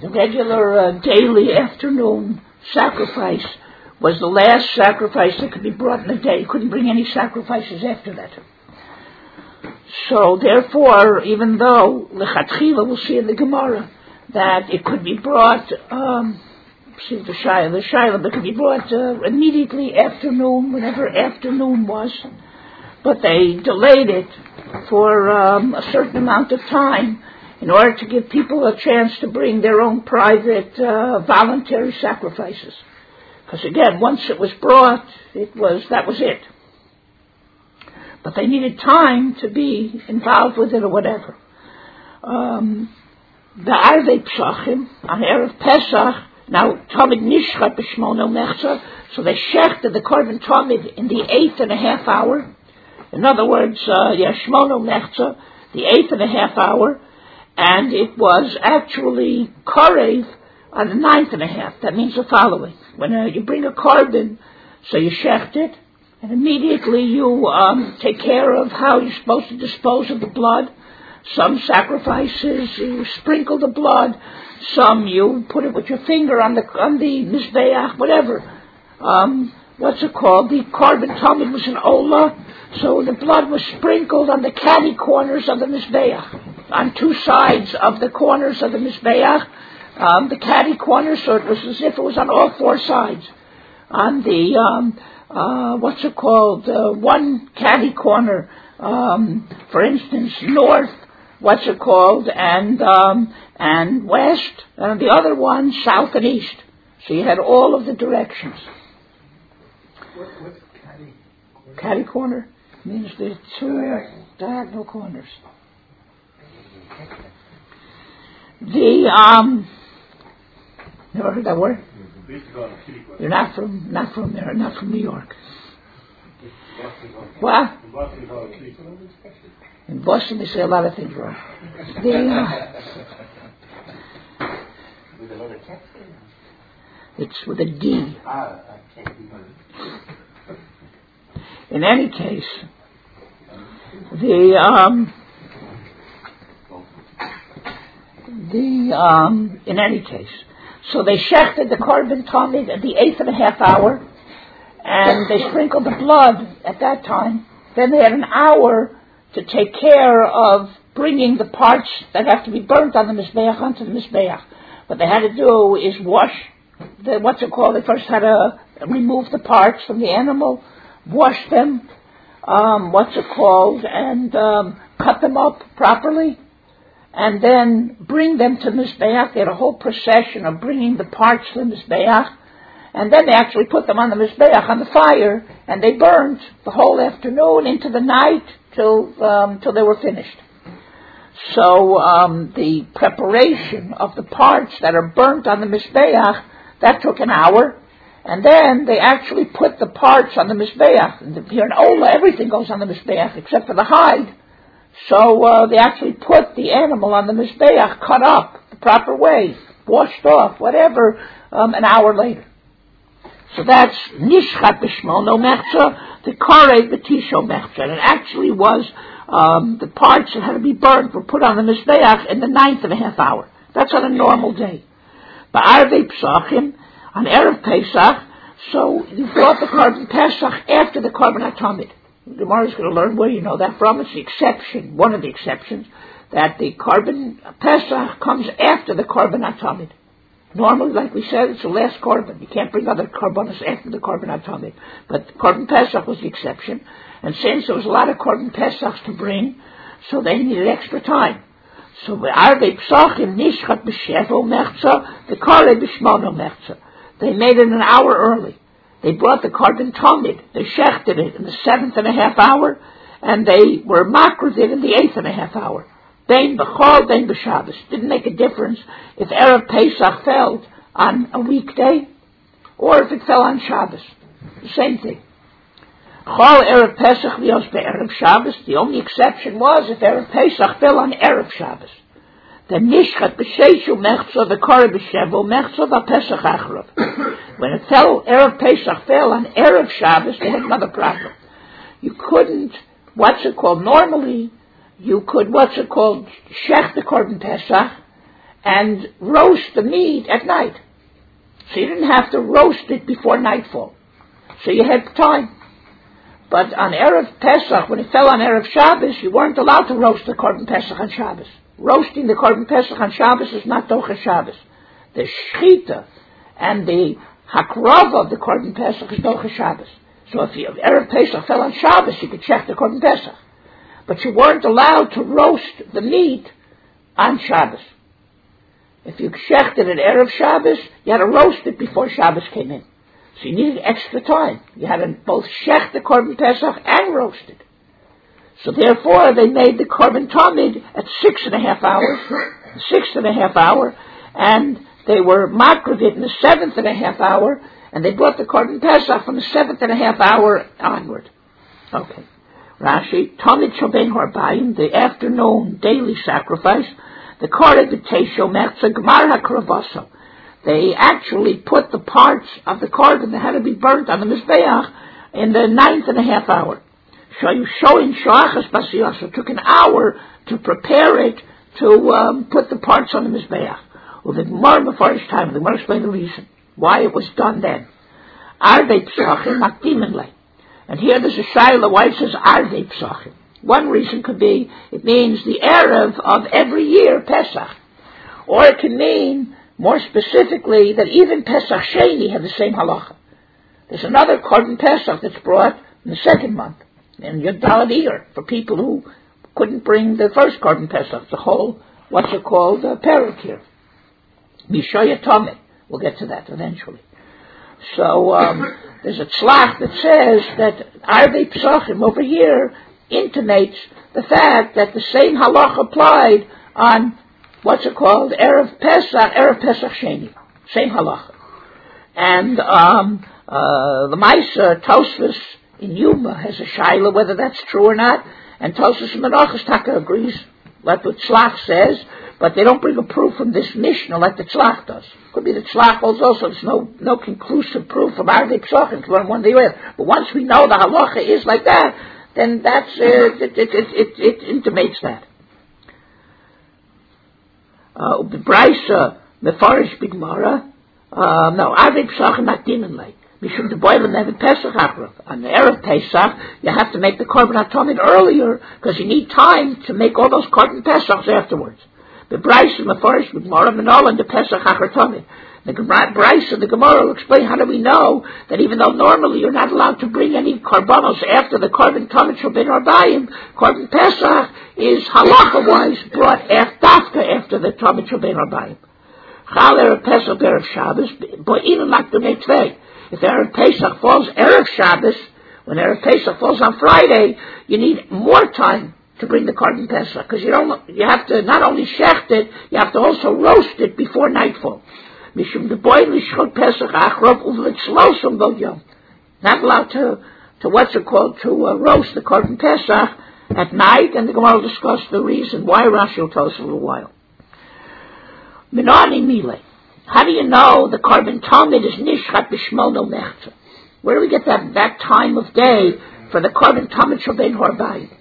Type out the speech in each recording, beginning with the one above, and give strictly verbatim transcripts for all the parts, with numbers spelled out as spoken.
the regular uh, daily afternoon sacrifice was the last sacrifice that could be brought in a day. You couldn't bring any sacrifices after that. So therefore, even though lechatchila, we'll see in the Gemara that it could be brought, um, see the shayla, the shayla, that could be brought uh, immediately afternoon, whenever afternoon was, but they delayed it for um, a certain amount of time in order to give people a chance to bring their own private uh, voluntary sacrifices. Because again, once it was brought, it was that was it. But they needed time to be involved with it or whatever. Um, the Arvei Psachim, on Erev Pesach, now Tamid Nishchat B'Shmono Mechza, so they shechted the Korban Tamid in the eighth and a half hour. In other words, uh, yeah, Shmono Mechza, the eighth and a half hour, and it was actually Korev on the ninth and a half. That means the following. When uh, you bring a Korban, so you shecht it, and immediately you um, take care of how you're supposed to dispose of the blood. Some sacrifices, you sprinkle the blood. Some you put it with your finger on the on the mizbeach, whatever. Um, what's it called? The Korban Tamid was an olah, so the blood was sprinkled on the catty corners of the mizbeach, on two sides of the corners of the mizbeach, um, the catty corners, so it was as if it was on all four sides. On the um, uh, what's it called? Uh, one catty corner, um, for instance, north. What's it called? And um, and west, and the other one south and east. So you had all of the directions. What, what's catty corner? Catty corner means there's two diagonal corners. The um, never heard that word? You're not from not from there, not from New York. What? In Boston, they say a lot of things wrong. The, uh, it's with a D. In any case, the um, the um, in any case, so they shechted the Korban Tamid at the eighth and a half hour, and they sprinkled the blood at that time. Then they had an hour to take care of bringing the parts that have to be burnt on the Mizbeach onto the Mizbeach. What they had to do is wash the, what's it called? They first had to remove the parts from the animal, wash them, um, what's it called, and um, cut them up properly, and then bring them to the Mizbeach. They had a whole procession of bringing the parts to the Mizbeach, and then they actually put them on the Mizbeach, on the fire, and they burned the whole afternoon into the night till um, till they were finished. So um, the preparation of the parts that are burnt on the Mizbeach, that took an hour, and then they actually put the parts on the Mizbeach. Here in Ola, everything goes on the Mizbeach except for the hide. So uh, they actually put the animal on the Mizbeach, cut up the proper way, washed off, whatever, um, an hour later. So that's Nishchat B'Shmono Mechza, the Korei B'Tisho Mechza. And it actually was um, the parts that had to be burnt were put on the Mizbeach in the ninth and a half hour. That's on a normal day. But Arvei Psachim, on Erev Pesach, so you brought the Korban Pesach after the Korban HaTamid. The Gemara is going to learn where you know that from. It's the exception, one of the exceptions, that the Korban Pesach comes after the Korban HaTamid. Normally, like we said, it's the last Korban. You can't bring other Korbanos after the Korban HaTamid. But Korban Pesach was the exception. And since there was a lot of Korban Pesachs to bring, so they needed extra time. So the Arvei Psachim Nishchat B'Shevo Mechza, the Korei B'Shmono Mechza. They made it an hour early. They brought the Korban Tamid. They shechted it in the seventh and a half hour, and they were makriv it in the eighth and a half hour. Bein b'chol, bein b'Shabbos. Didn't make a difference if Erev Pesach fell on a weekday or if it fell on Shabbos. The same thing. Chol Erev Pesach lios be'erev Shabbos. The only exception was if Erev Pesach fell on Erev Shabbos. The Nishchat b'Sheishu Mechza, the Korei b'Shevo Mechza, v'Pesach Achrav. When it fell, Erev Pesach fell on Erev Shabbos, they had another problem. You couldn't, what's it called, normally, you could, what's it called, shech the Korban Pesach, and roast the meat at night. So you didn't have to roast it before nightfall. So you had time. But on Erev Pesach, when it fell on Erev Shabbos, you weren't allowed to roast the Korban Pesach on Shabbos. Roasting the Korban Pesach on Shabbos is not Docha Shabbos. The Shechita and the Hakrava of the Korban Pesach is Docha Shabbos. So if, you, if Erev Pesach fell on Shabbos, you could check the Korban Pesach. But you weren't allowed to roast the meat on Shabbos. If you shechted at Erev Shabbos, you had to roast it before Shabbos came in. So you needed extra time. You had to both shech the Korban Pesach and roast it. So therefore, they made the Korban Tamid at six and a half hours, six and a half hour, and they were makravit in the seventh and a half hour, and they brought the Korban Pesach from the seventh and a half hour onward. Okay. Rashi, Tamid Shoben Horbayim, the afternoon daily sacrifice, the Koreh B'Teisho Mechza Gmar HaKravaso. They actually put the parts of the korban that had to be burnt on the Mizbeach in the ninth and a half hour. Showing Shoachas Basiyasa. It took an hour to prepare it, to um, put the parts on the Mizbeach. Well, the Gemara before his time, the Gemara explained the reason why it was done then. Arvei Psachim Makdiminle. And here there's a Shaila why it says Arvei Psachim. One reason could be it means the Erev of every year, Pesach. Or it can mean, more specifically, that even Pesach Sheni have the same halacha. There's another Korban Pesach that's brought in the second month, in Yud Daled Iyar, for people who couldn't bring the first Korban Pesach, the whole, what's it called, uh, parak here. Mishoya Tomei. We'll get to that eventually. So, um, there's a tzlach that says that Arvei Psachim over here intimates the fact that the same halach applied on, what's it called, Erev Pesach, Erev Pesach Sheni. Same halacha. And um, uh, the Maisa, Tosfos in Yuma has a shaila whether that's true or not, and Tosfos in Menachos Taka agrees, like what Tzlach says, but they don't bring a proof from this Mishnah like the Tzlach does. Could be the Tzlach holds also, there's no, no conclusive proof from Arvei Psachim, it's one one day with. But once we know the halacha is like that, then that's, uh, it, it, it, it, it intimates that. Uh, the Brisa, Mefarish Bigmara, uh, no, Arvei Psachim Makdimin like. Mishum the boil and then Pesach Akrav. On the Erev Pesach, you have to make the Korban HaTamid earlier, because you need time to make all those Korban Pesachs afterwards. The Brisa, Mefarish Bigmara, Menol and the Pesach Akrav. The Brisa, the Gemara will explain how do we know that even though normally you're not allowed to bring any Korbanos after the Korban Tamid Shoben Arbayim, Korban Pesach is halacha-wise brought after, after the Tamid Shoben Arbayim. Chal Erev Pesach Erev Shabbos, but even like the Mitzvah. If Erev Pesach falls Erev Shabbos, when Erev Pesach falls on Friday, you need more time to bring the Korban Pesach, because you don't, you have to not only shecht it, you have to also roast it before nightfall. Mishum the boy lishchot Pesach achrov uvletzlosum bod yom. Not allowed to, to what's it called, to uh, roast the Korban Pesach at night, and the Gemara will discuss the reason why. Rashi will tell us in a little while. Minani mile. How do you know the Korban Tamid is nishchat b'shmono mechza? Where do we get that, that time of day for the Korban Tamid Shoben Horbayim?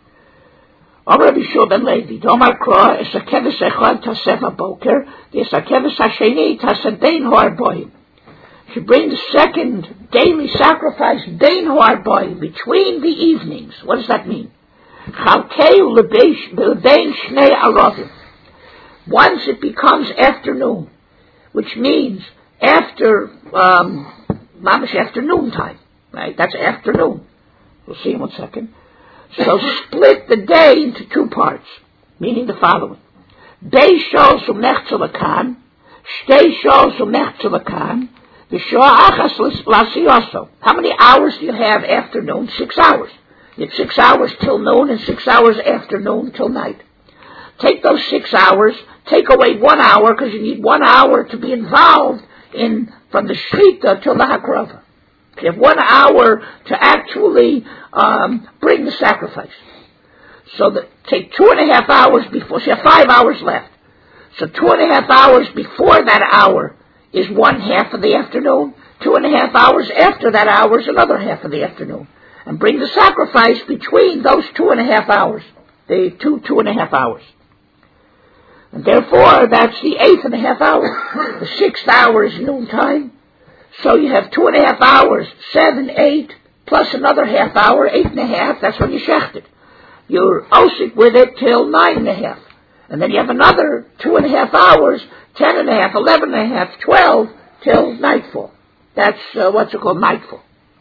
Amar Rabbi Shua ben Levi, Domar Kra, es hakeves echad tasef haboker, es hakeves hasheni tasef bein ho'arboim. You bring the second daily sacrifice, bein ho'arboim, between the evenings. What does that mean? Chalkei lebein shnei aravim. Once it becomes afternoon, which means after, um, mamish afternoon time, right? That's afternoon. We'll see in one second. So split the day into two parts, meaning the following. Bei shol sumech tzulakan, shtei shol sumech tzulakan, v'shoa achas lasiyoso. How many hours do you have afternoon? Six hours. You have six hours till noon and six hours afternoon till night. Take those six hours, take away one hour, because you need one hour to be involved in, from the Shechita till the Hakrava. You have one hour to actually um, bring the sacrifice. So that take two and a half hours before, so you have five hours left. So two and a half hours before that hour is one half of the afternoon. Two and a half hours after that hour is another half of the afternoon. And bring the sacrifice between those two and a half hours. The two, two and a half hours. And therefore, that's the eighth and a half hour. The sixth hour is noontime. So you have two and a half hours, seven, eight, plus another half hour, eight and a half. That's when you shecht it. You're osik with it till nine and a half. And then you have another two and a half hours, ten and a half, eleven and a half, twelve, till nightfall. That's uh, what's it called, nightfall.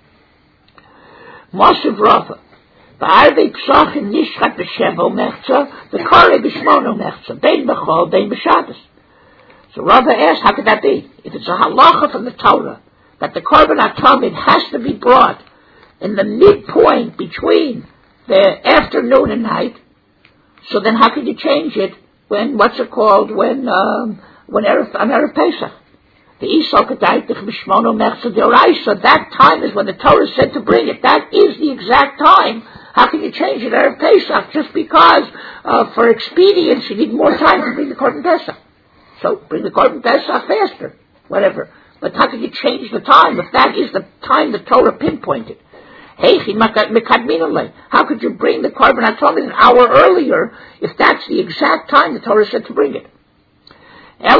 Moshev Rafa. Ba'arvei psachim nishchat b'sheva mechza, the kare b'shmono mechza, bein b'chol, bein b'shabbos. So Rava asked, how could that be? If it's a halacha from the Torah, that the korban atamid has to be brought in the midpoint between the afternoon and night, so then how could you change it when, what's it called, when, um, when Erev, on Erev Pesach? The Isal Kedaytich B'Shmono Mechza D'Oraisa, that time is when the Torah said to bring it. That is the exact time. How can you change it Erev Pesach just because, uh, for expedience, you need more time to bring the Korban Pesach? So bring the Korban Pesach faster, whatever. But how can you change the time if that is the time the Torah pinpointed? How could you bring the Korban Atamid an hour earlier if that's the exact time the Torah said to bring it? The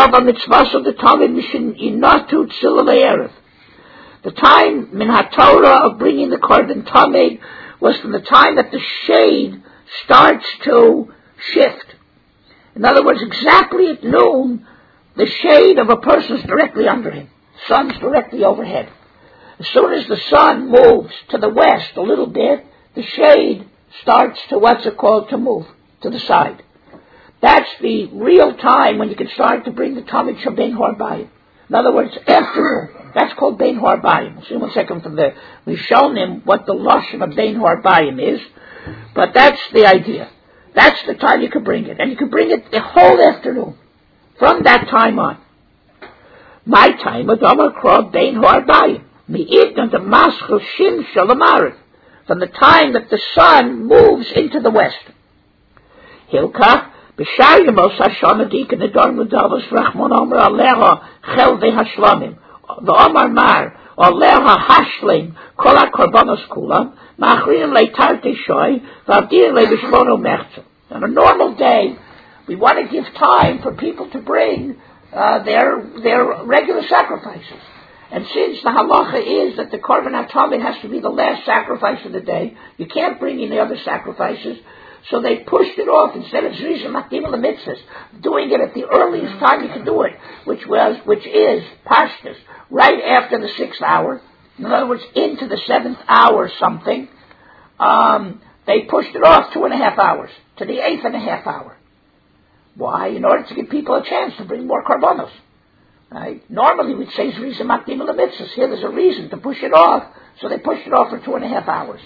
time min ha-Torah of bringing the Korban Tamid was from the time that the shade starts to shift. In other words, exactly at noon, the shade of a person is directly under him. Sun's directly overhead. As soon as the sun moves to the west a little bit, the shade starts to, what's it called, to move to the side. That's the real time when you can start to bring the Tamid Shel Bein Harbayim. In other words, afternoon. That's called Bein Harbayim. We'll see one second from the, we've shown him what the lashon of Bein Harbayim is, but that's the idea. That's the time you can bring it. And you can bring it the whole afternoon. From that time on. My time, Adama Krov Bein Harbayim. Mi'idna the Maschel Shim Shalamarev. From the time that the sun moves into the west. Hilka, B'shar Yemos Hashana Dik and the Dorm Udavos Rachmon Omer Aleha Chel Vehashlamim. The Omar Mar, Aleha Hashlim, Kola Korbanos Kulam, Machriim Leitarte Shoy, Vavdir Lebishmono Mechza. On a normal day, we want to give time for people to bring uh, their their regular sacrifices. And since the halacha is that the Korban Atamid has to be the last sacrifice of the day, you can't bring in the other sacrifices, so they pushed it off instead of Zrizah Makdim L'Mitzvahs, doing it at the earliest time you can do it, which was, which is Pashtus, right after the sixth hour. In other words, into the seventh hour something. Um, they pushed it off two and a half hours to the eighth and a half hour. Why? In order to give people a chance to bring more korbanos. Right? Normally we'd say Zrizah Makdim L'Mitzvahs. Here there's a reason to push it off, so they pushed it off for two and a half hours.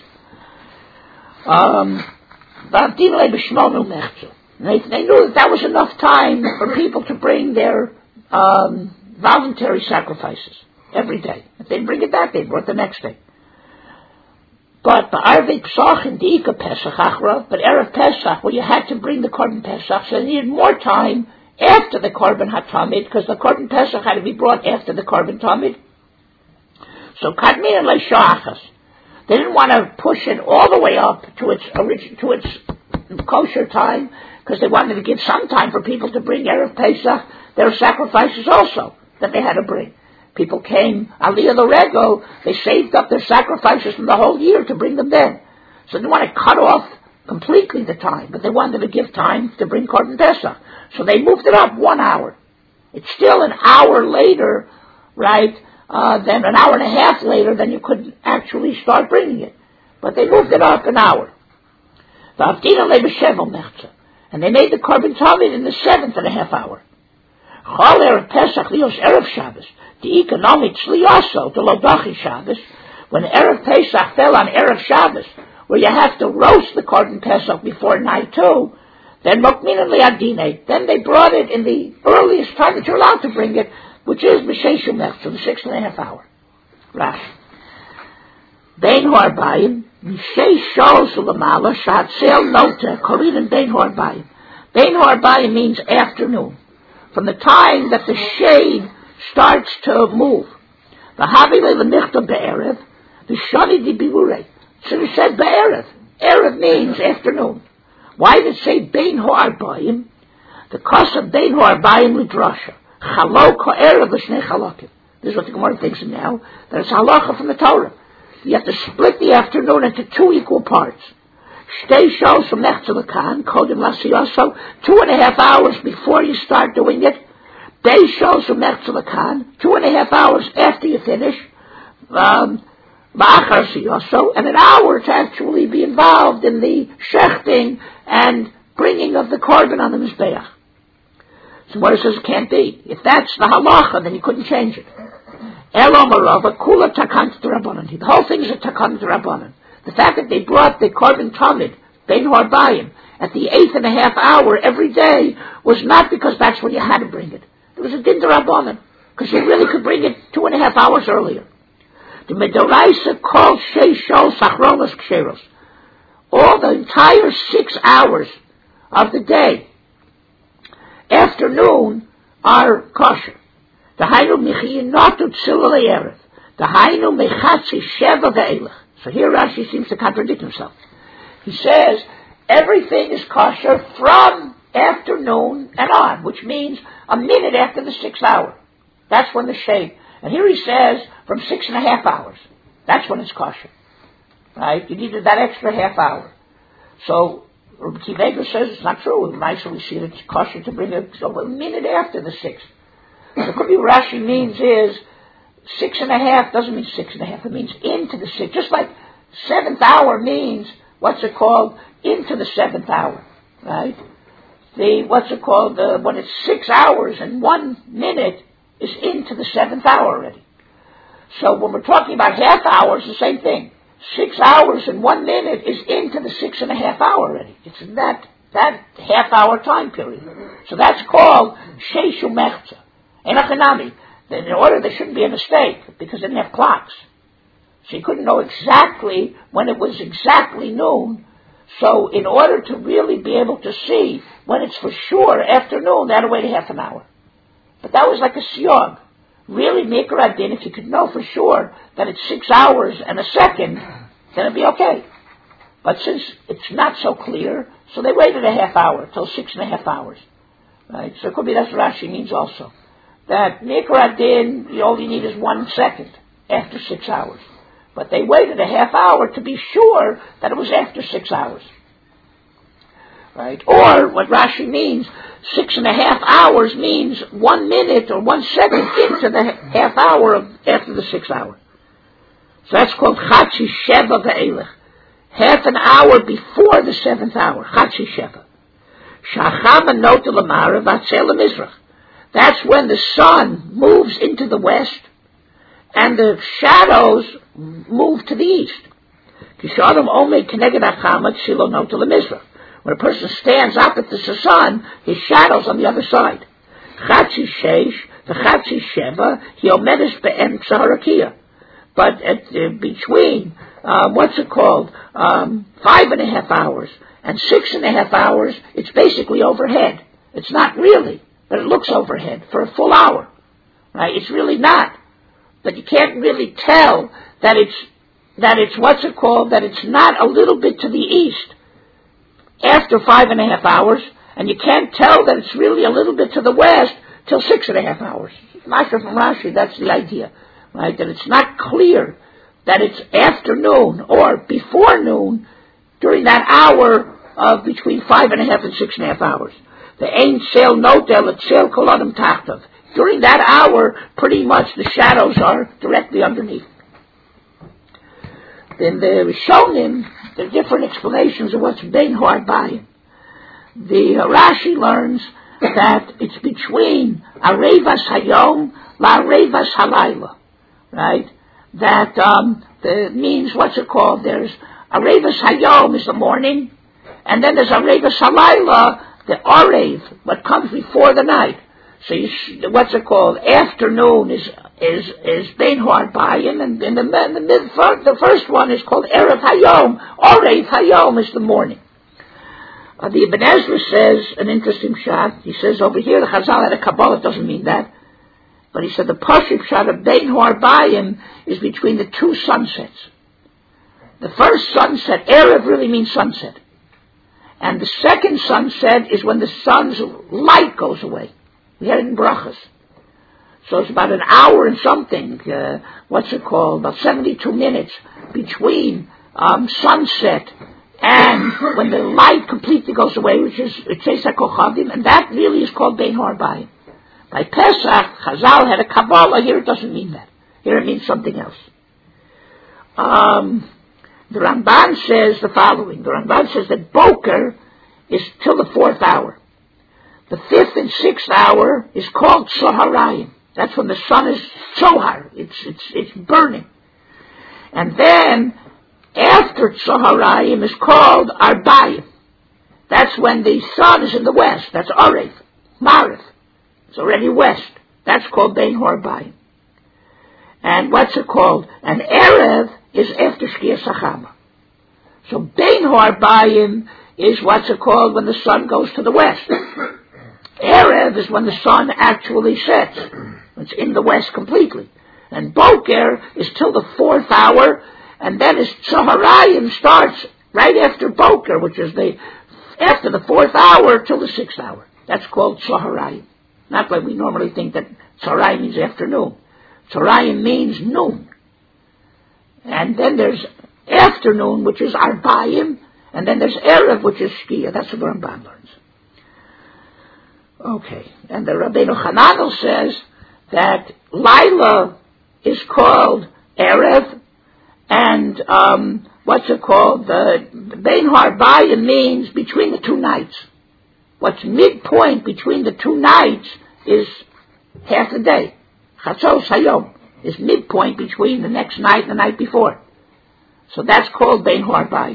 Um, they, they knew that that was enough time for people to bring their um, voluntary sacrifices every day. If they didn't bring it that day, they brought it the next day. But the Arvei Pesach and the Ika Pesach Achra, but Erev Pesach, where you had to bring the Korban Pesach, so they needed more time after the Korban HaTamid, because the Korban Pesach had to be brought after the Korban Tamid. So Kadmir and Leishachas, they didn't want to push it all the way up to its origin, to its kosher time, because they wanted to give some time for people to bring Erev Pesach, their sacrifices also, that they had to bring. People came, Aliyah L'Rego, they saved up their sacrifices from the whole year to bring them then. So they didn't want to cut off completely the time, but they wanted to give time to bring Korban Pesach. So they moved it up one hour. It's still an hour later, right, uh, then an hour and a half later than you could actually start bringing it. But they moved it up an hour. And they made the Korban Tamid in the seventh and a half hour. Chol Erev Pesach lios Erev Shabbos, the economic sliyaso, the Lodachi Shabbos, when Erev Pesach fell on Erev Shabbos, where you have to roast the Korban Pesach before night too, then Mokminan Liadine, then they brought it in the earliest time that you're allowed to bring it, which is B'Shei Shumech, so the sixth and a half hour. Rashi. Bein Harbayim, B'Shei Shol Sulamala, Shatzel Nota, Korin Bein Harbayim. Bein Harbayim means afternoon. From the time that the shade starts to move. The Havile L'Nichta Be'erev, the Shani Di Bivurei. So it said Be'erev. Erev means afternoon. Why did it say Bein Harbayim? The Kosa Bein Harbayim Lidrasha. Chalo Ko'erev L'Shnei Chalakim. This is what the Gemara thinks now, that it's halacha from the Torah. You have to split the afternoon into two equal parts. Shtei shos umechza l'kan, kodim lasiyoso, two and a half hours before you start doing it. Dei shos umechza l'kan, two and a half hours after you finish. Um, Ma'achar siyoso, and an hour to actually be involved in the shechting and bringing of the korban on the mizbeach. So what it says it can't be. If that's the halacha, then you couldn't change it. Elo marava kula takant d'rabbanan. The whole thing is a takant d'rabbanan. The fact that they brought the korban tamid, bein harbayim, at the eighth and a half hour every day was not because that's when you had to bring it. It was a din d'rabbanan, because you really could bring it two and a half hours earlier. The medoraisa called sheishol sachronos ksheros. All the entire six hours of the day, afternoon, are kosher. The hainu michiyinatu tzilul erev. The hainu mechatzi sheva ve'elech. So here Rashi seems to contradict himself. He says everything is kosher from afternoon and on, which means a minute after the sixth hour. That's when the shade. And here he says from six and a half hours. That's when it's kosher. Right? You needed that extra half hour. So Rabbi Kiva says it's not true. In Maisa we see that it's kosher to bring it so a minute after the sixth. So it could be what Rashi means is six and a half doesn't mean six and a half. It means into the sixth. Just like seventh hour means, what's it called? Into the seventh hour. Right? The, what's it called? The, when it's six hours and one minute is into the seventh hour already. So when we're talking about half hours, the same thing. Six hours and one minute is into the six and a half hour already. It's in that, that half hour time period. So that's called Sheishu Mechza. Enachanami. In order, there shouldn't be a mistake, because they didn't have clocks. So you couldn't know exactly when it was exactly noon. So in order to really be able to see when it's for sure afternoon, they had to wait a half an hour. But that was like a siyog. Really, Mikra Adin, if you could know for sure that it's six hours and a second, then it'd be okay. But since it's not so clear, so they waited a half hour till six and a half hours. Right? So it could be that's what Rashi means also. That Mikra Adin, you only need is one second after six hours. But they waited a half hour to be sure that it was after six hours. Right? Or what Rashi means, six and a half hours means one minute or one second into the half hour of after the sixth hour. So that's called Chachi Sheva Ve'elech. Half an hour before the seventh hour. Chachi Sheva. Shacham Anot Lamara Vatzel Mizrach. That's when the sun moves into the west and the shadows move to the east. Kishadim Omei Keneged Achamat Shilo Not Lamizrach. When a person stands opposite the sun, his shadow's on the other side. Chatzi Sheish, the Chatzi Sheva, he omedes be'emtza harakia. But at, uh, between, uh, what's it called, um, five and a half hours and six and a half hours, it's basically overhead. It's not really, but it looks overhead for a full hour. Right? It's really not. But you can't really tell that it's, that it's, what's it called, that it's not a little bit to the east after five and a half hours, and you can't tell that it's really a little bit to the west till six and a half hours. Masha from Rashi, that's the idea, right? That it's not clear that it's afternoon or before noon during that hour of between five and a half and six and a half hours. The Ein Sel Notel et Sel Kol Adam Tachtav. During that hour, pretty much the shadows are directly underneath. Then the Rishonim, there are different explanations of what's Bein Harbayim. The uh, Rashi learns that it's between Arevas Hayom La Arevas Halayla, right? That um, the, means, what's it called? There's Arevas Hayom is the morning, and then there's Arevas Halayla, the Arev, what comes before the night. So you, what's it called? Afternoon is is is Bein Harbayim, and in the, the, the the first one is called Erev Hayom. Arev Hayom is the morning. Uh, the Ibn Ezra says an interesting shot. He says over here the Chazal had a Kabbalah, doesn't mean that, but he said the Pashut shot of Bein Harbayim is between the two sunsets. The first sunset, Erev really means sunset, And the second sunset is when the sun's light goes away. We had it in brachas. So it's about an hour and something, uh, what's it called, about seventy-two minutes between um, sunset and when the light completely goes away, which is Tzeis HaKochadim, and that really is called Bein Ha'arbayim. By Pesach, Chazal had a Kabbalah. Here it doesn't mean that. Here it means something else. Um, the Ramban says the following. The Ramban says that Boker is till the fourth hour. The fifth and sixth hour is called Tzoharayim. That's when the sun is Tzohar. It's, it's, it's burning. And then, after Tzoharayim is called Arbayim. That's when the sun is in the west. That's Arev, Mariv. It's already west. That's called Bein Ha'arbayim. And what's it called? And Erev is after Shkia Sachama. So Bein Ha'arbayim is what's it called when the sun goes to the west. Erev is when the sun actually sets. It's in the west completely. And Boker is till the fourth hour, and then his Tzoharayim starts right after Boker, which is the after the fourth hour till the sixth hour. That's called Tzoharayim. Not like we normally think that Tzoharayim means afternoon. Tzoharayim means noon. And then there's afternoon, which is Arbayim, and then there's Erev, which is Shkia. That's what the Ramban learns. Okay. And the Rabbeinu Hananel says that Laila is called Erev, and um, what's it called? The Bein Ha'arbayim means between the two nights. What's midpoint between the two nights is half a day. Chatzos Hayom is midpoint between the next night and the night before. So that's called Bein Ha'arbayim.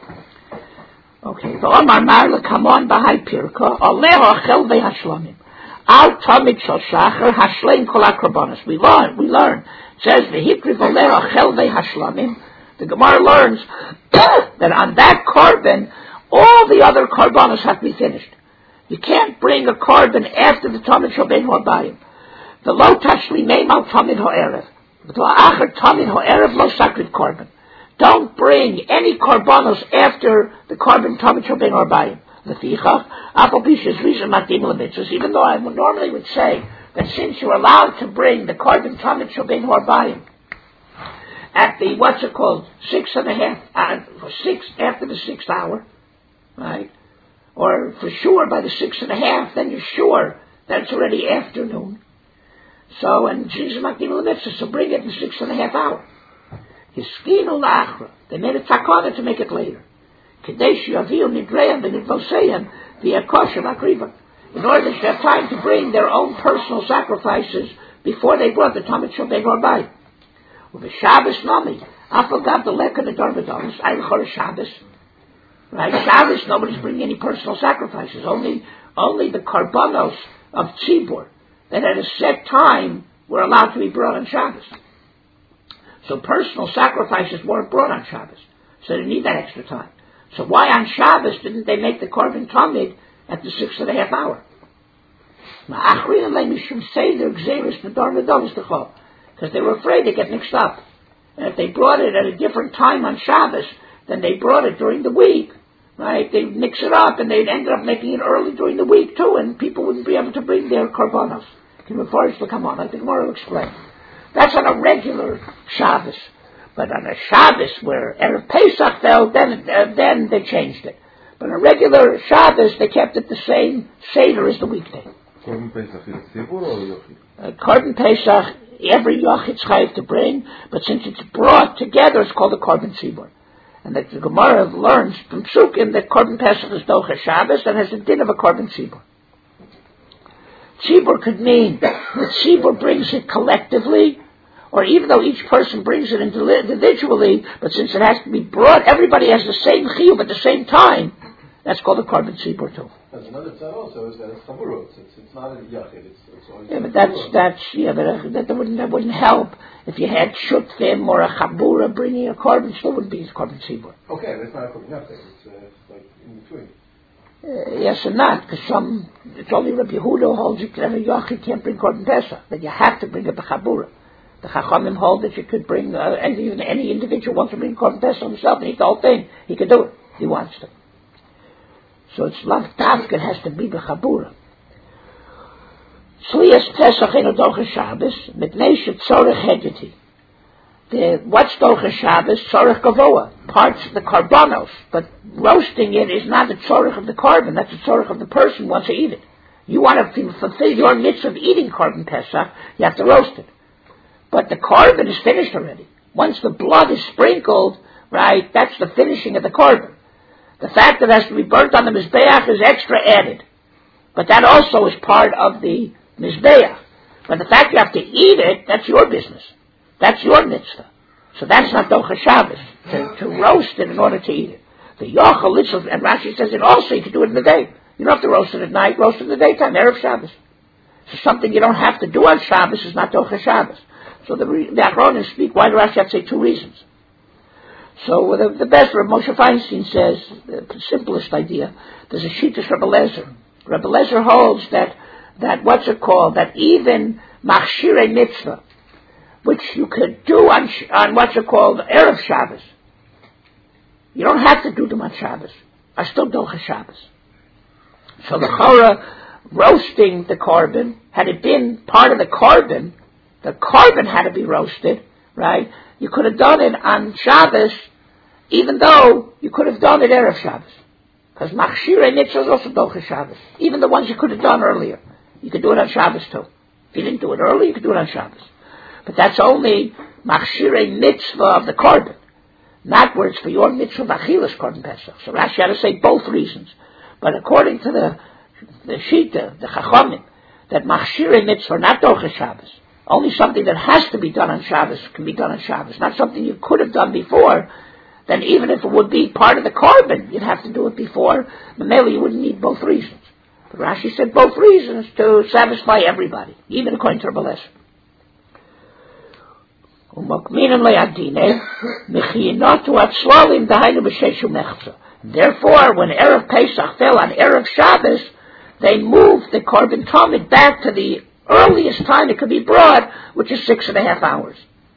Okay. The Omar Marla Kamon Bahai Pirka Aleho Achel VeHashlamim Al Tamid Shal Shachar Hashleim Kol HaKorbanos. We learn. We learn. It says VeHikriv Aleho Achel VeHashlamim. The Gemara learns that on that korban, all the other korbanos have to be finished. You can't bring a korban after the Tamid Shal Bein Ha'arbayim. The Lo Tashli Meim Al Tamid Ha'erev. The Achar Tamid Ha'erev Lo Sakriv Korban. Don't bring any korbanos after the korban Tamid Shal Bein Ha'arbayim. Lefichach, Apal Pishas Rishon Matim Lemitzvos. Even though I would normally would say that since you're allowed to bring the korban Tamid Shal Bein Ha'arbayim at the what's it called six and a half, uh, six after the sixth hour, right? Or for sure by the six and a half, then you're sure that it's already afternoon. So, and Jesus Makim Lemitzvah, so bring it in six and a half hour. Hiskinu la'achra. They made a takana to make it later. Kadesh yaviu nidreim v'nidvoseim v'yakoshem akriva. In order to have time to bring their own personal sacrifices before they brought the Tamid Shal Bein Ha'arbayim. With the Shabbos nami, afagav the leka nedarvadonis, aychor Shabbos. Right? Shabbos, nobody's bringing any personal sacrifices. Only, only the karbanos of tzibur that at a set time were allowed to be brought on Shabbos. So personal sacrifices weren't brought on Shabbos. So they need that extra time. So why on Shabbos didn't they make the korban tamid at the six and a half hour? Because they were afraid to get mixed up. And if they brought it at a different time on Shabbos, then they brought it during the week, right? They'd mix it up and they'd end up making it early during the week too, and people wouldn't be able to bring their korbanos. Can the forest will come on, I think more will explain. That's on a regular Shabbos. But on a Shabbos where Erev Pesach fell, then, uh, then they changed it. But on a regular Shabbos, they kept it the same Seder as the weekday. Korban Pesach is Tzibur or Yochid? Uh, Korban Pesach, every Yochid's chayav to bring, but since it's brought together, it's called a Korban Tzibur. And that the Gemara learns from Psukim that Korban Pesach is Docha Shabbos and has a din of a Korban Tzibur. Tzibur could mean that Tzibur brings it collectively, or even though each person brings it individually, but since it has to be brought, everybody has the same chiyuv at the same time, that's called a Korban Tzibur too. There's another tzad also is that it's chaburot. It's, it's not a yachid. It's, it's only yeah, but that's that's yeah, but uh, that, that wouldn't that wouldn't help if you had shutfim or a chabura bringing a korban. Still wouldn't be a Korban Tzibur. Okay, but it's not a korban yachid. It's, uh, it's like in between. Uh, yes and not, because some it's only Rabbi Yehuda who holds you every yachid can't bring Korban Pesach. That you have to bring a chabura. The Chachamim hold that you could bring uh, and even any individual wants to bring Korban Pesach himself and eat the whole thing. He could do it. He wants to. So it's lav dafka, it has to be b'chabura. Tzlias Pesach in a Docha Shabbos, mitnei shetzorech hedeti. The what's Docha Shabbos? Tzorech gavoa, parts of the karbanos, but roasting it is not the tzorech of the carbon. That's the tzorech of the person who wants to eat it. You want to fulfill your mitzvah of eating carbon Pesach, you have to roast it. But the carbon is finished already. Once the blood is sprinkled, right, that's the finishing of the carbon. The fact that it has to be burnt on the mizbeach is extra added, but that also is part of the mizbeach. But the fact you have to eat it, that's your business. That's your mitzvah. So that's not Docha Shabbos, to, to roast it in order to eat it. The Yochel, literally, and Rashi says it also, you can do it in the day. You don't have to roast it at night, roast it in the daytime, Erev Shabbos. So something you don't have to do on Shabbos is not Docha Shabbos. So the, the Achronim speak, why do Rashi have to say two reasons? So the, the best, Rabbi Moshe Feinstein says, the simplest idea, there's a Shittas Rabbi Lezer. Rabbi Lezer holds that, that what's it called, that even Machshirei Mitzvah, which you could do on, on what's it called, Erev Shabbos, you don't have to do them on Shabbos, are still Docha Shabbos. So the Chorah, roasting the carbon, had it been part of the carbon, the carbon had to be roasted, right? You could have done it on Shabbos, even though you could have done it Erev Shabbos. Because Machshirei Mitzvah is also Docha Shabbos. Even the ones you could have done earlier. You could do it on Shabbos too. If you didn't do it early, you could do it on Shabbos. But that's only Machshirei Mitzvah of the carbon. Not where it's for your Mitzvah of Achilas carbon Pesach. So Rashi had to say both reasons. But according to the, the Shita, the Chachamim, that Machshirei Mitzvah are not Docha Shabbos. Only something that has to be done on Shabbos can be done on Shabbos. Not something you could have done before. Then even if it would be part of the carbon, you'd have to do it before. Mamela, you wouldn't need both reasons. But Rashi said both reasons to satisfy everybody, even according to Rabbi Lezer. Therefore, when Erev Pesach fell on Erev Shabbos, they moved the carbon tamid back to the earliest time it could be brought, which is six and a half hours.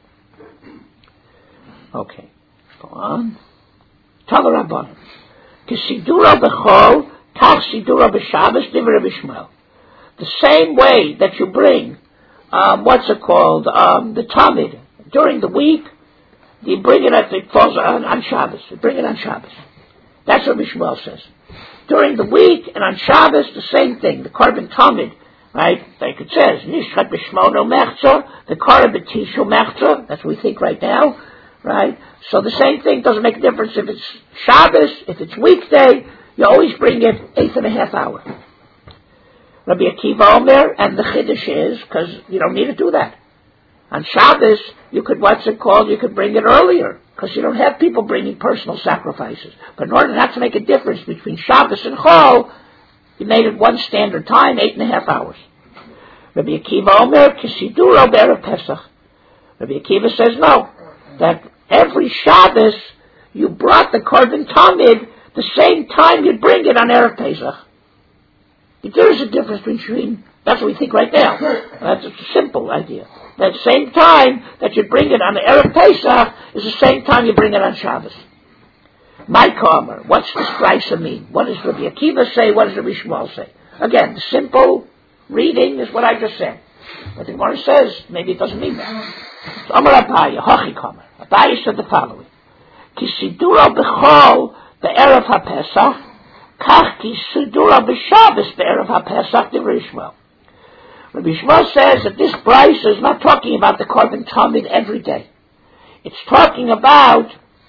Okay, go on. Tala Rabbanim. Kisidura b'chol, tach sidura b'Shabbos, divrei b'Shmuel. The same way that you bring, um, what's it called, um, the tamid during the week, you bring it at it falls on, on Shabbos. You bring it on Shabbos. That's what Shmuel says. During the week and on Shabbos, the same thing. The carbon tamid, right? Like it says, Nishchat b'shmono mechza, the carbon b'tishu mechza. That's what we think right now, right? So the same thing doesn't make a difference if it's Shabbos, if it's weekday. You always bring it eighth and a half hour. Rabbi Akiva Omer, and the Chiddush is because you don't need to do that. On Shabbos, you could, what's it called, you could bring it earlier, because you don't have people bringing personal sacrifices. But in order not to make a difference between Shabbos and Chol, you made it one standard time, eight and a half hours. Rabbi Akiva Omer, Kisiduro B'Erev Pesach. Rabbi Akiva says no, that every Shabbos, you brought the carbon tamid the same time you bring it on Erev Pesach. There is a difference between, that's what we think right now. That's a simple idea. That same time that you bring it on the Erev Pesach is the same time you bring it on Shabbos. My Karmer, what's this Brisa mean? What does Rabbi Akiva say? What does Rabbi Shmuel say? Again, the simple reading is what I just said. But the Gemara says, maybe it doesn't mean that. So Amar Abaye, Hachi Karmer. Abaye said the following. Kisidura b'chol be'erev ha-Pesach, kach kisidura b'Shabbos be'erev ha-Pesach divrei Shmuel. Rabbi Shmuel says that this Brisa is not talking about the carbon tamid every day. It's talking about,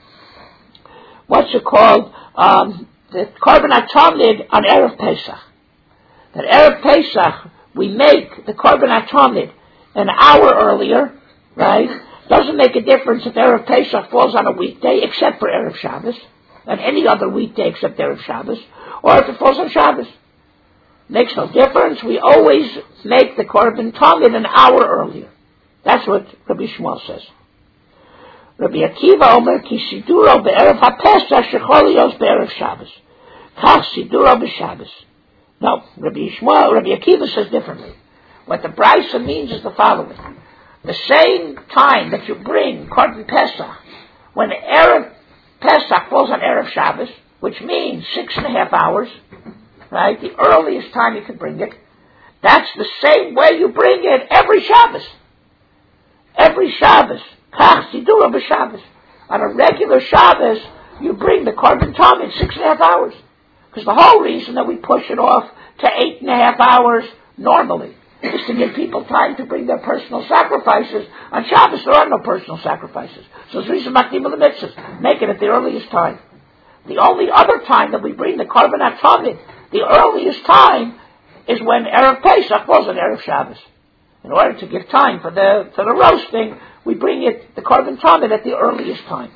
what's it called, um, the carbon tamid on Erev Pesach. That Erev Pesach, we make the carbon tamid an hour earlier, right? Doesn't make a difference if Erev Pesach falls on a weekday, except for Erev Shabbos, and any other weekday except Erev Shabbos, or if it falls on Shabbos. Makes no difference. We always make the carbon tamid an hour earlier. That's what Rabbi Shmuel says. Rabbi Akiva Omer ki siduro be'erev ha-Pesach shechol yos be'erev Shabbos. Kach siduro b'Shabbos. No, Rabbi Shmuel, Rabbi Akiva says differently. What the Brisa means is the following. The same time that you bring carbon Pesach, when Erev Pesach falls on Erev Shabbos, which means six and a half hours, right? The earliest time you can bring it. That's the same way you bring it every Shabbos. Every Shabbos. Kach Sidura b'Shabbos. On a regular Shabbos, you bring the Korban Tom in six and a half hours. Because the whole reason that we push it off to eight and a half hours normally is to give people time to bring their personal sacrifices. On Shabbos, there are no personal sacrifices. So it's the reason Makdim the mitzvahs. Make it at the earliest time. The only other time that we bring the Korban HaTamid, the earliest time, is when Erev Pesach falls on Erev Shabbos. In order to give time for the for the roasting, we bring it, the Korban Tamid, at the earliest time.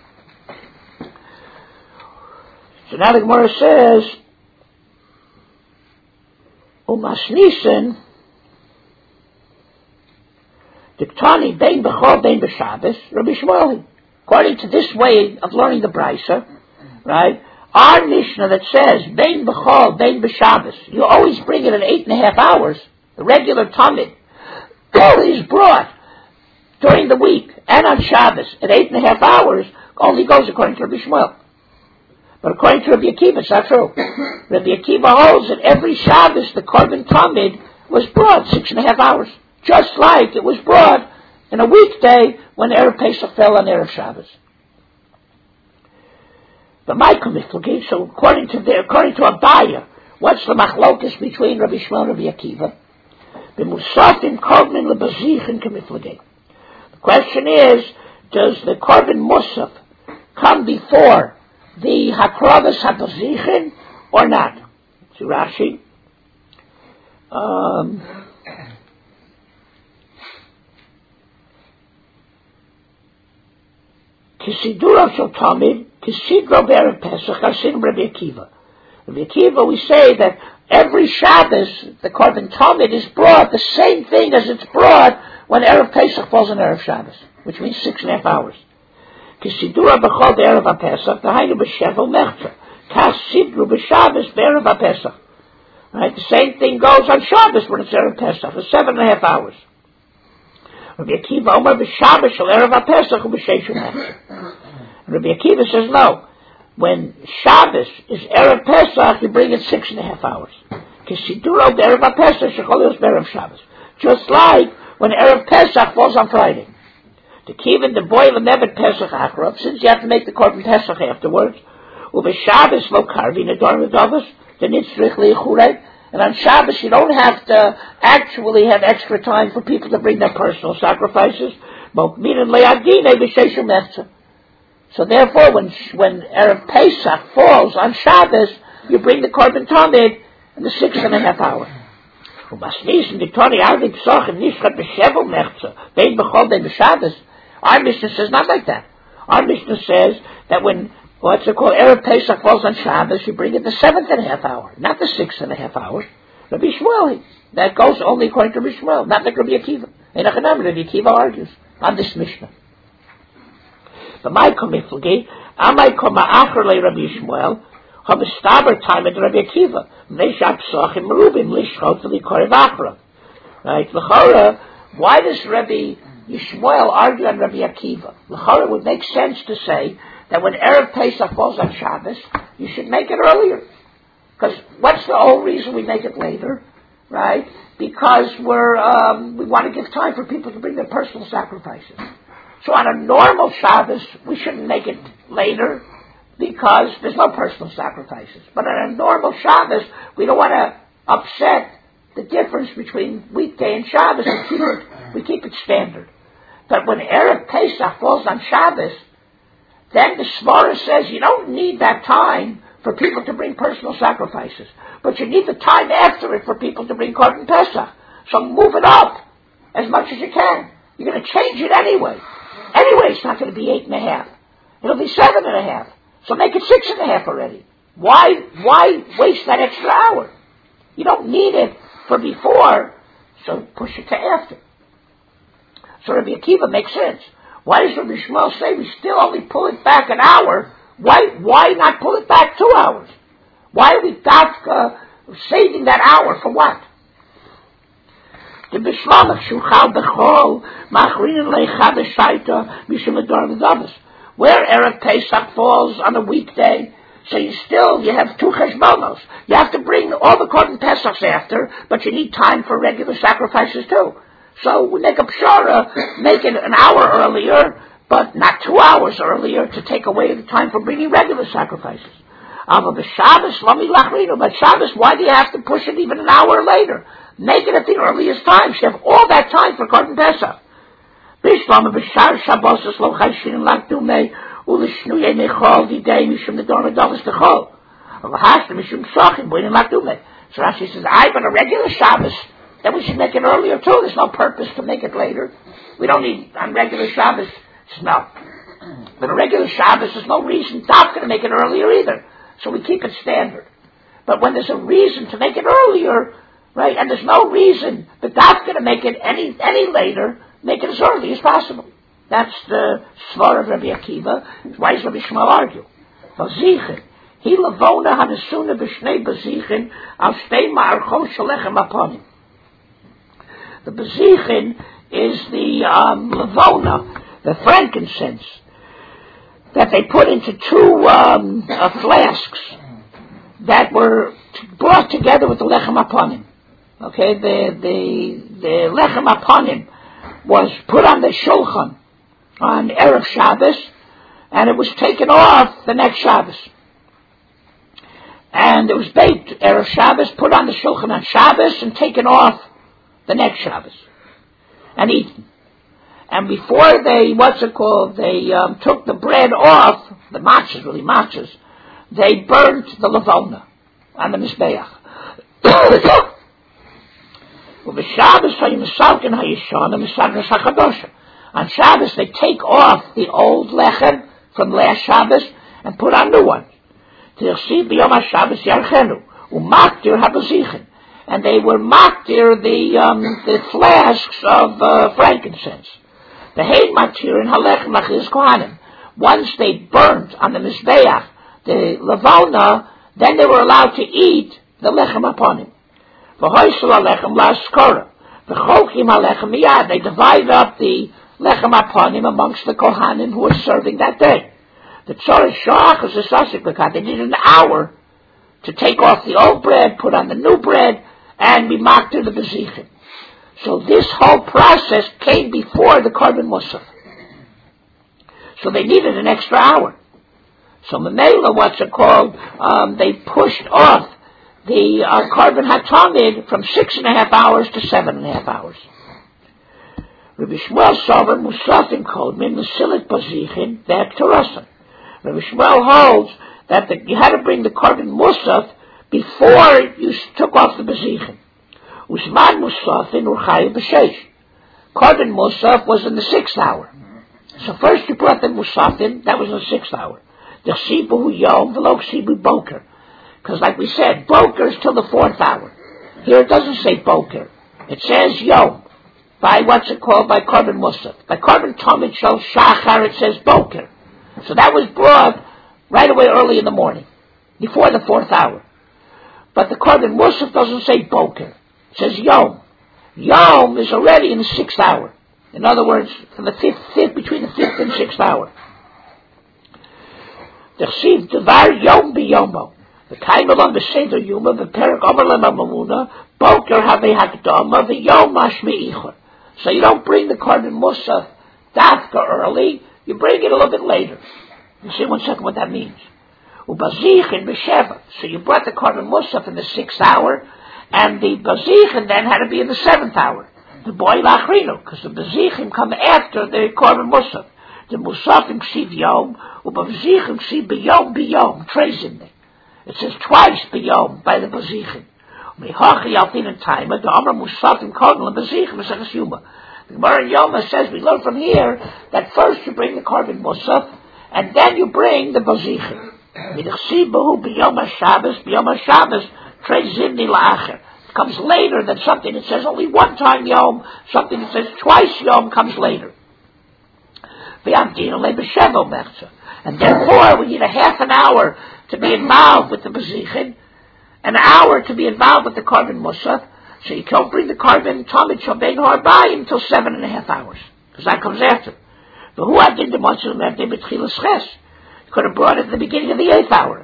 So now the Gemara says, Umasnisen, Diktani bein b'chol bein b'Shabbos, Rabbi Shmuel. According to this way of learning the Brisa, right? Our Mishnah that says bein b'chol bein b'Shabbos, you always bring it at eight and a half hours. The regular Tamid is brought during the week and on Shabbos at eight and a half hours. Only goes according to Rabbi Shmuel. But according to Rabbi Akiva, it's not true. Rabbi Akiva holds that every Shabbos the Korban Tamid was brought six and a half hours, just like it was brought in a weekday when Erev Pesach fell on Erev Shabbos. The Michael Miflagi, so according to the, according to Abaya, what's the machlokus between Rabbi Shmuel and Rabbi Akiva? The Musafim Korban lebazichin kemiflagi. The question is, does the Korban Musaf come before the Hakravas HaBazichin or not? See Rashi. Um, Kisidura Shel Tamid, Kisidro B'Erev Pesach, Arsin Rabbi Akiva. Rabbi Akiva, we say that every Shabbos, the Korban Tamid is brought the same thing as it's brought when Erev Pesach falls on Erev Shabbos, which means six and a half hours. Kisidura b'chol b'Erev HaPesach, Dahainu b'Shevel Mechzer, Kas Sidru b'Shabbos b'Erev HaPesach. Right, the same thing goes on Shabbos when it's Erev Pesach, for seven and a half hours. Rabbi Akiva Omer b'Shabbos shel Erev HaPesach u'b'Sheish Mechzer. Rabbi Akiva says no. When Shabbos is Erev Pesach, you bring it six and a half hours. Kisiduro b'Erev HaPesach shechol yos b'Erev Shabbos. Just like when Erev Pesach falls on Friday. To keep in the boil and never Pesach Akrov, since you have to make the Korban Pesach afterwards, u'b'Shabbos lo karvin ador medavos, then it's strictly churei. And on Shabbos you don't have to actually have extra time for people to bring their personal sacrifices. But minan le'adine b'sheish mechzer. So therefore, when when Erev Pesach falls on Shabbos, you bring the Korban Tamid in the six and a half hour. Our Mishnah says not like that. Our Mishnah says that when what's it called Erev Pesach falls on Shabbos, you bring it the seventh and a half hour, not the sixth and a half hours. Rabbi Shmuel, that goes only according to Rabbi Shmuel, not like Rabbi Akiva. And Rabbi Akiva argues on this Mishnah. The Michael Miflagi, Amai Koma Achrle Rabbi Shmuel, Hamistaber time at Rabbi Akiva, Meshach Psachim Merubim Lishchot V'Likorev Achra. Right? L'chora, why does Rabbi Yishmael argue on Rabbi Akiva? L'chora would make sense to say that when Erev Pesach falls on Shabbos, you should make it earlier. Because what's the whole reason we make it later? Right? Because we're um, we want to give time for people to bring their personal sacrifices. So on a normal Shabbos, we shouldn't make it later because there's no personal sacrifices. But on a normal Shabbos, we don't want to upset the difference between weekday and Shabbos. We keep it, we keep it standard. But when Erev Pesach falls on Shabbos, then the Svara says you don't need that time for people to bring personal sacrifices. But you need the time after it for people to bring Korban Pesach. So move it up as much as you can. You're going to change it anyway. Anyway, it's not going to be eight and a half. It'll be seven and a half. So make it six and a half already. Why, why waste that extra hour? You don't need it for before, so push it to after. So Rabbi Akiva makes sense. Why does Rabbi Shmuel say we still only pull it back an hour? Why, why not pull it back two hours? Why are we uh, saving that hour for what? The Bishlamach Shuchal Bechol Machrin Leicha B'Shaita Mishum Ador V'Davos. Where Erev Pesach falls on a weekday, So you still, you have two cheshbonos. You have to bring all the korban pesachs after, but you need time for regular sacrifices too. So we make a pshara, make it an hour earlier, but not two hours earlier to take away the time for bringing regular sacrifices. But Shabbos, but Shabbos, why do you have to push it even an hour later? Make it at the earliest time. So you have all that time for korban pesach. So Rashi says, I, but a regular Shabbos, then we should make it earlier too. There's no purpose to make it later. We don't need, on regular Shabbos, no. But a regular Shabbos, there's no reason not going to make it earlier either. So we keep it standard. But when there's a reason to make it earlier, right, and there's no reason but that's going to make it any any later, make it as early as possible. That's the svar of Rabbi Akiva. Why does Rabbi Shmuel argue? Bazichin. He lavona hadesuna b'shnei bazichin al shtei ma'archot shalechem aponim. The bazichin is the um, lavona, the frankincense, that they put into two um, uh, flasks that were t- brought together with the lechem aponim. Okay, the the the lechem aponim was put on the shulchan on Erev Shabbos, and it was taken off the next Shabbos. And it was baked Erev Shabbos, put on the shulchan on Shabbos, and taken off the next Shabbos, and eaten. And before they, what's it called, they um, took the bread off, the matzahs, really matzahs, they burnt the lavona on the Mizbeach. On Shabbos, they take off the old lechem from last Shabbos and put on new ones. And they were maktir the um, the flasks of uh, frankincense. The heid matir in halechem lachis kohanim. Once they burnt on the mizbeach the lavona, then they were allowed to eat the lechem upon him. V'hoysel halechem la'askora. V'chokim halechem miyad. They divide up the lechem upon him amongst the kohanim who were serving that day. The tzorah shach is a sasik bekat. They needed an hour to take off the old bread, put on the new bread, and be mocked to the bezichim. So this whole process came before the korban musaf. So they needed an extra hour. So Mamela, what's it called, um, they pushed off the uh, korban hatamid from six and a half hours to seven and a half hours. Rabbi Shmuel Sover Musafim called me Mesilit Bazichin Ve'Ktarasim. Rabbi Shmuel holds that the, you had to bring the korban musaf before you took off the bazichin. Usman musafin urchayu b'sheish. Korban musaf was in the sixth hour. So first you brought the musafin, that was in the sixth hour. The sibu yom v'lo sibu boker. Because like we said, boker is till the fourth hour. Here it doesn't say boker. It says yom. By what's it called? By korban musaf. By korban tamid shel shachar it says boker. So that was brought right away early in the morning, before the fourth hour. But the korban musaf doesn't say boker. It says yom. Yom is already in the sixth hour. In other words, from the fifth, fifth between the fifth and sixth hour. T'chsiv devar yom biyomo. The kaimel on the seder yuma, the perak omer lemamamuna, boker havei hakdama, the yom mashmi ichor. So you don't bring the korban musaf dafka early, you bring it a little bit later. You see one second what that means. Ubazichin b'sheva. So you brought the korban musaf in the sixth hour, and the bazichin then had to be in the seventh hour. The boy lachrino, because the bazichin come after the korban musaf. The musafim ksiv yom, ubazichin ksiv b'yom b'yom. Trace in there. It says twice b'yom by the bazichin. Mehachi altin and time. The amar musafim kodin lebazichin v'sechas yuma. The Gemara in Yoma says, we learn from here that first you bring the korban musaf, and then you bring the bazichin. Midachsibahu b'yom HaShabbos, b'yom HaShabbos, trezimni la'acher. It comes later than something that says only one time yom, something that says twice yom comes later. And therefore, we need a half an hour to be involved with the bazichin, an hour to be involved with the korban musaf. So you can't bring the korban tamid shabein harbayim until seven and a half hours, because that comes after. But who had the months of the betchilas ches? You could have brought it at the beginning of the eighth hour.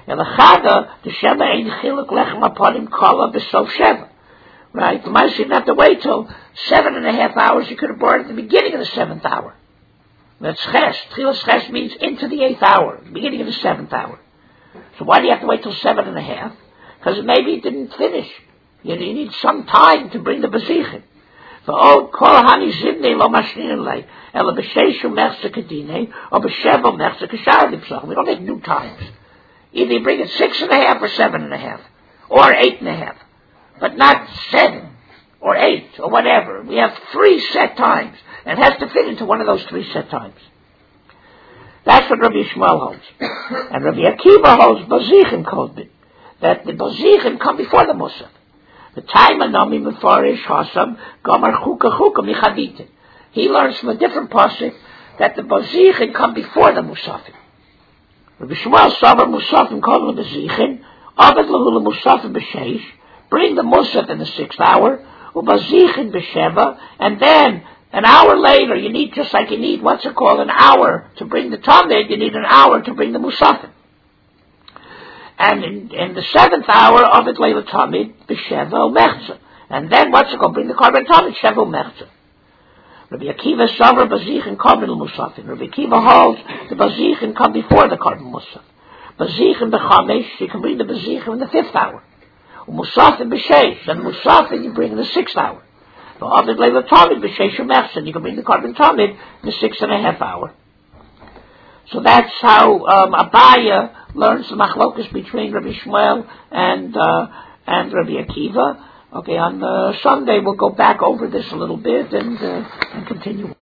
Elachada, the Sheva ein chiluk lechem aponim kala b'sof Sheva. Right? The Ma'aseh didn't have to wait till seven and a half hours. You could have brought it at the beginning of the seventh hour. That's ches. Tchilas ches means into the eighth hour, beginning of the seventh hour. So why do you have to wait till seven and a half? Because maybe it didn't finish. You need some time to bring the bezichin. V'od kol hani zimnei lo mashnin lei, ela b'sheishu mechza kadinei, or b'shevo mechza kashar d'psachim. We don't make new times. Either you bring it six and a half or seven and a half, or eight and a half, but not seven or eight or whatever. We have three set times, and it has to fit into one of those three set times. That's what Rabbi Yishmael holds. And Rabbi Akiva holds bazichim kodbin, that the bazichim come before the musaf. The time anami mefarish hasam gamar chuka chuka michaditin. He learns from a different pasuk that the bazichim come before the musafim. Rabbi Shmuel savar musafim kol lebazichin, avad lahu lemusafim b'sheish. Bring the musaf in the sixth hour, ubazichin b'sheva, and then an hour later you need, just like you need what's it called, an hour to bring the tamid, you need an hour to bring the musafim. And in, in the seventh hour of it, Leila Tamid, B'Sheva Mechza. And then what's it called? Bring the Karban Tamid, Sheva Mechza. Rabbi Akiva Savar Bazichin Karban Musafin. Rabbi Akiva holds the Bazichin come before the Karban Musaf. Bazichin B'Chamesh, you can bring the Bazichin in the fifth hour. Musafin B'Sheish, and Musafin you bring in the sixth hour. The Ovid Leila Tamid, B'Sheish Mechza, you can bring the Karban Tamid in the sixth and a half hour. So that's how um, Abaya learns the machlokas between Rabbi Shmuel and uh, and Rabbi Akiva. Okay, on uh, Sunday we'll go back over this a little bit and uh, and continue.